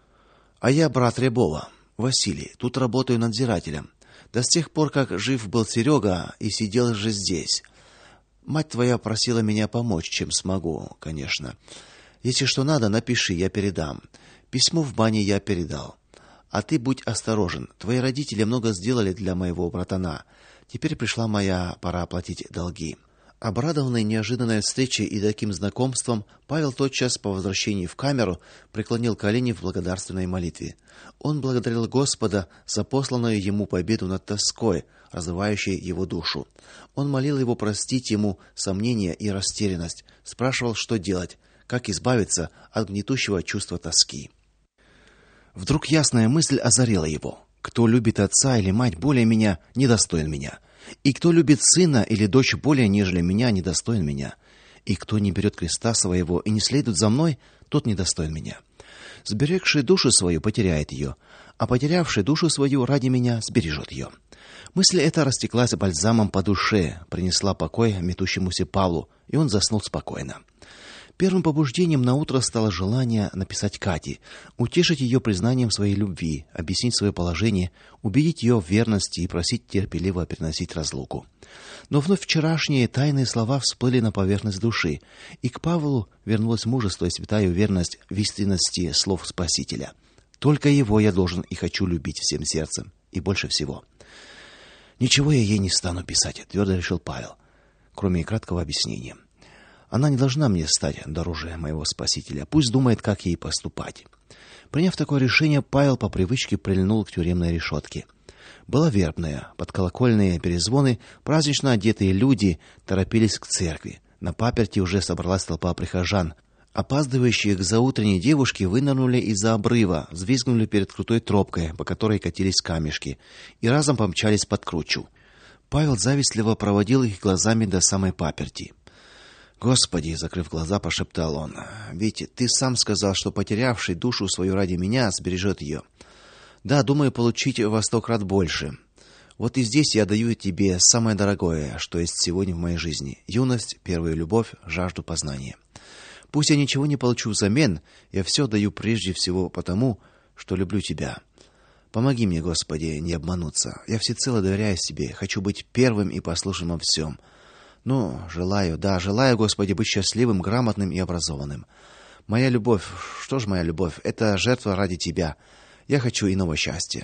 S1: А я брат Рябова, Василий, тут работаю надзирателем. Да с тех пор, как жив был Серега и сидел же здесь. Мать твоя просила меня помочь, чем смогу, конечно. Если что надо, напиши, я передам. Письмо в бане я передал. А ты будь осторожен. Твои родители много сделали для моего братана. Теперь пришла моя пора оплатить долги". Обрадованный неожиданной встречей и таким знакомством, Павел тотчас по возвращении в камеру преклонил колени в благодарственной молитве. Он благодарил Господа за посланную ему победу над тоской, разрывающей его душу. Он молил его простить ему сомнения и растерянность, спрашивал, что делать, как избавиться от гнетущего чувства тоски. Вдруг ясная мысль озарила его. Кто любит отца или мать более меня, недостоин меня. И кто любит сына или дочь более нежели меня, недостоин меня. И кто не берет креста своего и не следует за мной, тот недостоин меня. Сберегший душу свою потеряет ее, а потерявший душу свою ради меня сбережет ее. Мысль эта растеклась бальзамом по душе, принесла покой метущемуся Павлу, и он заснул спокойно. Первым побуждением наутро стало желание написать Кате, утешить ее признанием своей любви, объяснить свое положение, убедить ее в верности и просить терпеливо переносить разлуку. Но вновь вчерашние тайные слова всплыли на поверхность души, и к Павлу вернулось мужество и святая уверенность в истинности слов Спасителя. Только его я должен и хочу любить всем сердцем, и больше всего. Ничего я ей не стану писать, твердо решил Павел, кроме краткого объяснения. Она не должна мне стать дороже моего Спасителя. Пусть думает, как ей поступать. Приняв такое решение, Павел по привычке прильнул к тюремной решетке. Была вербная, под колокольные перезвоны празднично одетые люди торопились к церкви. На паперти уже собралась толпа прихожан. Опаздывающие к заутренней девушки вынырнули из-за обрыва, взвизгнули перед крутой тропкой, по которой катились камешки, и разом помчались под кручу. Павел завистливо проводил их глазами до самой паперти. "Господи", закрыв глаза, прошептал он. "Ведь ты сам сказал, что потерявший душу свою ради меня сбережет ее. Да, думаю получить во сто крат больше. Вот и здесь я даю тебе самое дорогое, что есть сегодня в моей жизни: юность, первую любовь, жажду познания. Пусть я ничего не получу взамен, я все даю прежде всего потому, что люблю тебя. Помоги мне, Господи, не обмануться. Я всецело доверяю тебе, хочу быть первым и послушным во всем. Ну, желаю, да, желаю, Господи, быть счастливым, грамотным и образованным. Моя любовь, что ж моя любовь? Это жертва ради тебя. Я хочу иного счастья.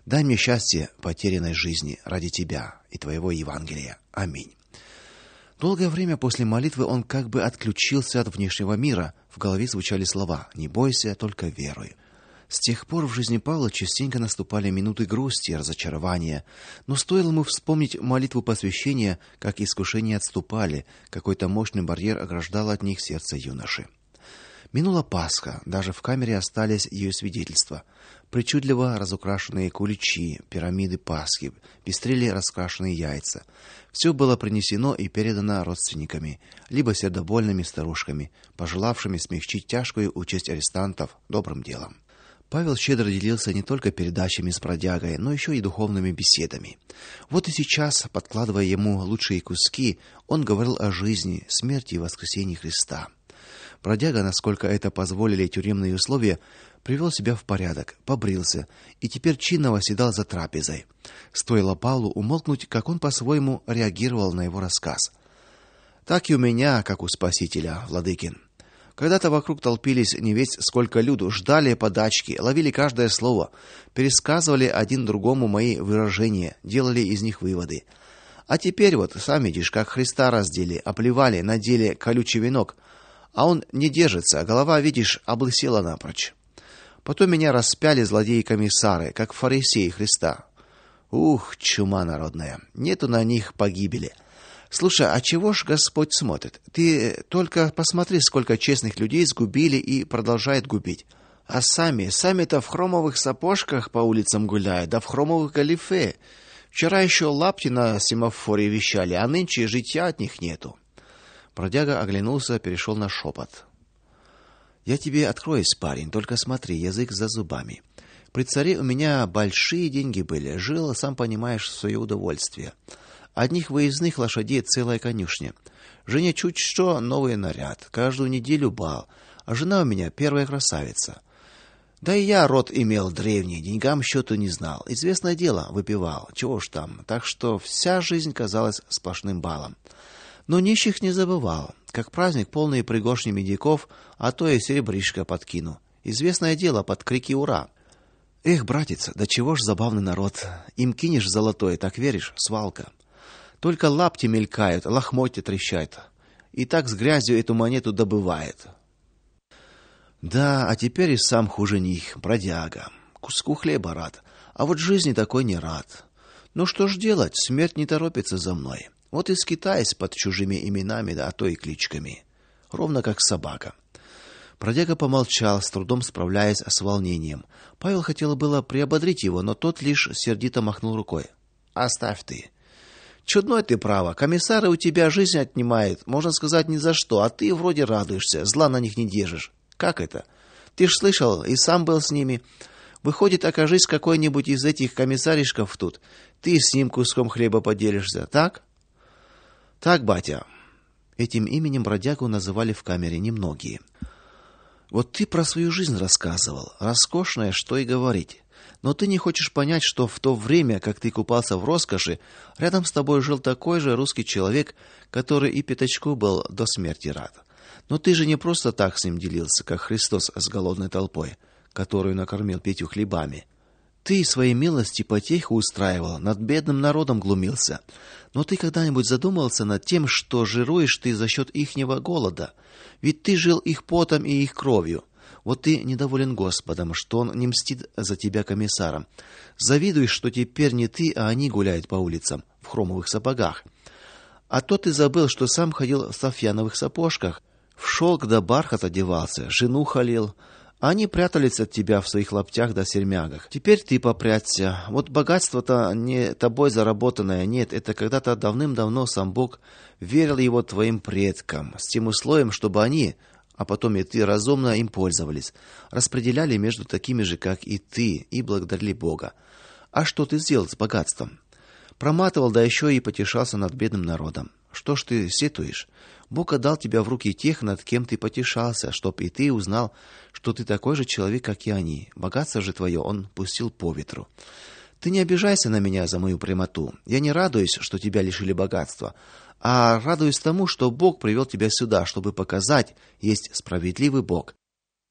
S1: Дай мне счастье потерянной жизни ради тебя и твоего Евангелия. Аминь. Долгое время после молитвы он как бы отключился от внешнего мира. В голове звучали слова: "Не бойся, только веруй". С тех пор в жизни Павла частенько наступали минуты грусти и разочарования, но стоило ему вспомнить молитву посвящения, как искушения отступали, какой-то мощный барьер ограждал от них сердце юноши. Минула Пасха, даже в камере остались ее свидетельства. Причудливо разукрашенные куличи, пирамиды Пасхи, пестрели раскрашенные яйца. Все было принесено и передано родственниками, либо сердобольными старушками, пожелавшими смягчить тяжкую участь арестантов добрым делом. Павел щедро делился не только передачами с бродягой, но еще и духовными беседами. Вот и сейчас, подкладывая ему лучшие куски, он говорил о жизни, смерти и воскресении Христа. Бродяга, насколько это позволили тюремные условия, привел себя в порядок, побрился и теперь чинно восседал за трапезой. Стоило Павлу умолкнуть, как он по-своему реагировал на его рассказ. Так и у меня, как у Спасителя, владыкин. Когда-то вокруг толпились не весть сколько люду, ждали подачки, ловили каждое слово, пересказывали один другому мои выражения, делали из них выводы. А теперь вот, сам видишь, как Христа раздели, оплевали, надели колючий венок, а он не держится, голова, видишь, облысела напрочь. Потом меня распяли злодеи-комиссары, как фарисеи Христа. Ух, чума народная, нету на них погибели. Слушай, а чего ж Господь смотрит? Ты только посмотри, сколько честных людей сгубили и продолжают губить. А сами, сами-то в хромовых сапожках по улицам гуляют, да в хромовых галифе. Вчера еще лапти на семафоре вещали, а нынче житья от них нету. Бродяга оглянулся, перешел на шепот. Я тебе откроюсь, парень, только смотри, язык за зубами. При царе у меня большие деньги были, жил, сам понимаешь, в свое удовольствие. Одних выездных лошадей целая конюшня. Жене чуть что новый наряд, каждую неделю бал. А жена у меня первая красавица. Да и я род имел древний, деньгам счету не знал. Известное дело, выпивал. Чего уж там. Так что вся жизнь казалась сплошным балом. Но нищих не забывал. Как праздник, полный пригоршни медиков, а то и серебришко подкину. Известное дело, под крики ура. Эх, братец, да чего ж забавный народ. Им кинешь золотое, так веришь, свалка. Только лапти мелькают, лохмотья трещат. И так с грязью эту монету добывает. Да, а теперь и сам хуже них, бродяга. Куску хлеба рад, а вот жизни такой не рад. Ну что ж делать, смерть не торопится за мной. Вот и скитаюсь под чужими именами, да, а то и кличками. Ровно как собака. Бродяга помолчал, с трудом справляясь с волнением. Павел хотел было приободрить его, но тот лишь сердито махнул рукой. Оставь ты. Чудной ты, право. Комиссары у тебя жизнь отнимают, можно сказать, ни за что, а ты вроде радуешься, зла на них не держишь. Как это? Ты ж слышал, и сам был с ними. Выходит, окажись какой-нибудь из этих комиссаришков тут, ты с ним куском хлеба поделишься, так? Так, батя. Этим именем бродягу называли в камере немногие. Вот ты про свою жизнь рассказывал, роскошная, что и говорить. Но ты не хочешь понять, что в то время, как ты купался в роскоши, рядом с тобой жил такой же русский человек, который и пятачку был до смерти рад. Но ты же не просто так с ним делился, как Христос с голодной толпой, которую накормил пятью хлебами. Ты своей милости потеху устраивал, над бедным народом глумился. Но ты когда-нибудь задумывался над тем, что жируешь ты за счет ихнего голода? Ведь ты жил их потом и их кровью. Вот ты недоволен Господом, что он не мстит за тебя комиссарам. Завидуешь, что теперь не ты, а они гуляют по улицам в хромовых сапогах. А то ты забыл, что сам ходил в сафьяновых сапожках, в шелк да бархат одевался, жену халил. Они прятались от тебя в своих лаптях да сермягах. Теперь ты попрячься. Вот богатство-то не тобой заработанное, нет, это когда-то давным-давно сам Бог верил его твоим предкам, с тем условием, чтобы они, а потом и ты, разумно им пользовались, распределяли между такими же, как и ты, и благодарили Бога. А что ты сделал с богатством? Проматывал, да еще и потешался над бедным народом. Что ж ты сетуешь? Бог отдал тебя в руки тех, над кем ты потешался, чтоб и ты узнал, что ты такой же человек, как и они. Богатство же твое он пустил по ветру. Ты не обижайся на меня за мою прямоту. Я не радуюсь, что тебя лишили богатства, а радуюсь тому, что Бог привел тебя сюда, чтобы показать, есть справедливый Бог.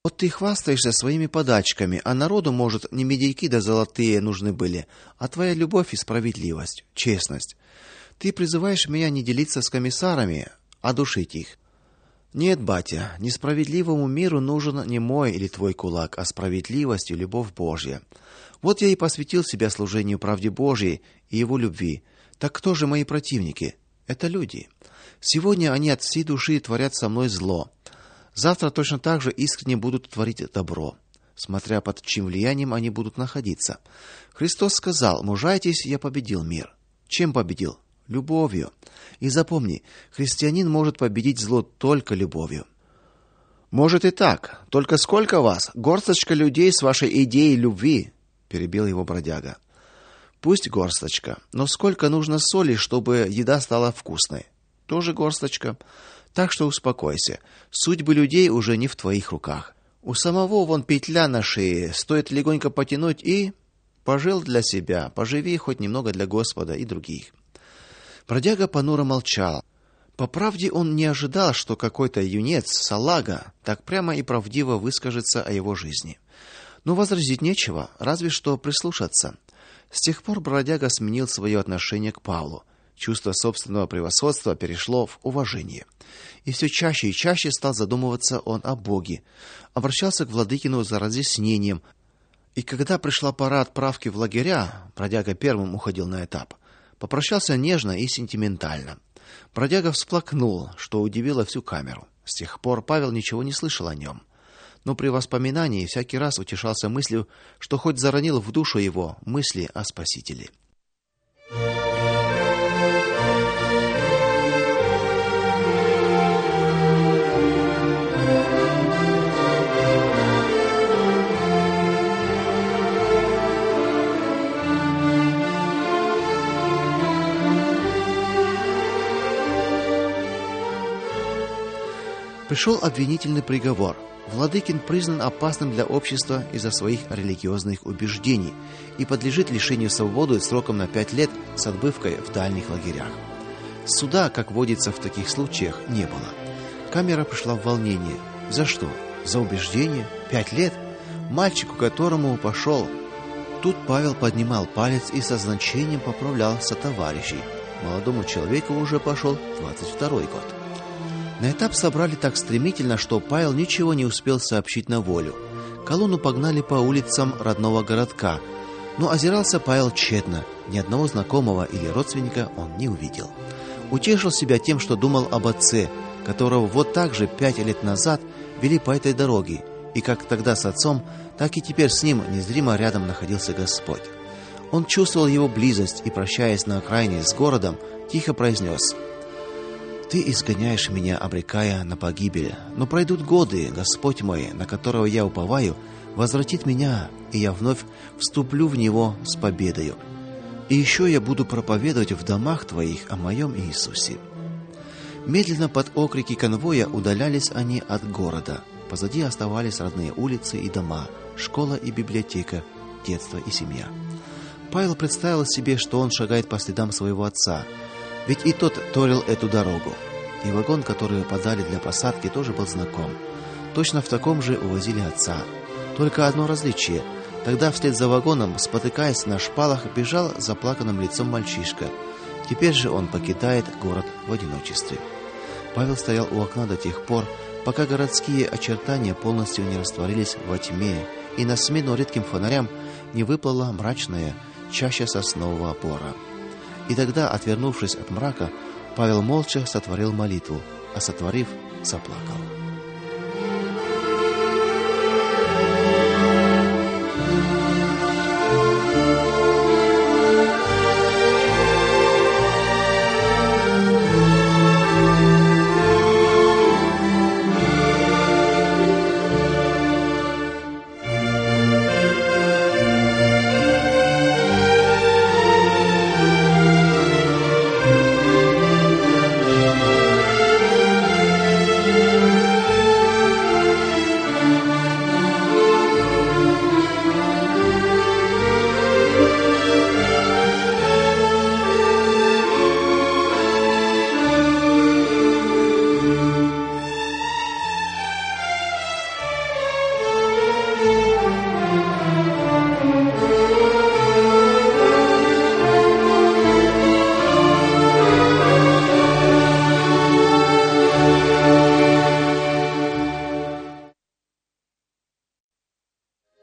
S1: Вот ты хвастаешься своими подачками, а народу, может, не медики да золотые нужны были, а твоя любовь и справедливость, честность. Ты призываешь меня не делиться с комиссарами, а душить их. Нет, батя, несправедливому миру нужен не мой или твой кулак, а справедливость и любовь Божья. Вот я и посвятил себя служению правде Божьей и его любви. Так кто же мои противники? Это люди. Сегодня они от всей души творят со мной зло. Завтра точно так же искренне будут творить добро, смотря под чьим влиянием они будут находиться. Христос сказал: "Мужайтесь, я победил мир". Чем победил? Любовью. И запомни, христианин может победить зло только любовью. Может и так. Только сколько вас? Горсточка людей с вашей идеей любви, перебил его бродяга. Пусть горсточка, но сколько нужно соли, чтобы еда стала вкусной? Тоже горсточка. Так что успокойся. Судьбы людей уже не в твоих руках. У самого вон петля на шее, стоит легонько потянуть и пожил для себя, поживи хоть немного для Господа и других. Бродяга понуро молчал. По правде он не ожидал, что какой-то юнец, салага, так прямо и правдиво выскажется о его жизни. Но возразить нечего, разве что прислушаться. С тех пор бродяга сменил свое отношение к Павлу. Чувство собственного превосходства перешло в уважение. И все чаще и чаще стал задумываться он о Боге. Обращался к владыкину за разъяснением. И когда пришла пора отправки в лагеря, бродяга первым уходил на этап. Попрощался нежно и сентиментально. Бродяга всплакнул, что удивило всю камеру. С тех пор Павел ничего не слышал о нем. Но при воспоминании всякий раз утешался мыслью, что хоть заронил в душу его мысли о Спасителе. Пришел обвинительный приговор. Владыкин признан опасным для общества из-за своих религиозных убеждений и подлежит лишению свободы сроком на пять лет с отбывкой в дальних лагерях. Суда, как водится в таких случаях, не было. Камера пришла в волнение. За что? За убеждение? Пять лет? Мальчику, которому пошел. Тут Павел поднимал палец и со значением поправлял сотоварищей. Молодому человеку уже пошел двадцать второй год. На этап собрали так стремительно, что Павел ничего не успел сообщить на волю. Колонну погнали по улицам родного городка, но озирался Павел тщетно. Ни одного знакомого или родственника он не увидел. Утешил себя тем, что думал об отце, которого вот так же пять лет назад вели по этой дороге, и как тогда с отцом, так и теперь с ним незримо рядом находился Господь. Он чувствовал его близость и, прощаясь на окраине с городом, тихо произнес: «Ты изгоняешь меня, обрекая на погибель, но пройдут годы, Господь мой, на которого я уповаю, возвратит меня, и я вновь вступлю в него с победою. И еще я буду проповедовать в домах твоих о моем Иисусе». Медленно под окрики конвоя удалялись они от города. Позади оставались родные улицы и дома, школа и библиотека, детство и семья. Павел представил себе, что он шагает по следам своего отца, ведь и тот торил эту дорогу. И вагон, который подали для посадки, тоже был знаком. Точно в таком же увозили отца. Только одно различие: тогда вслед за вагоном, спотыкаясь на шпалах, бежал с заплаканным лицом мальчишка. Теперь же он покидает город в одиночестве. Павел стоял у окна до тех пор, пока городские очертания полностью не растворились во тьме, и на смену редким фонарям не выплыла мрачная чаща соснового бора. И тогда, отвернувшись от мрака, Павел молча сотворил молитву, а сотворив, заплакал.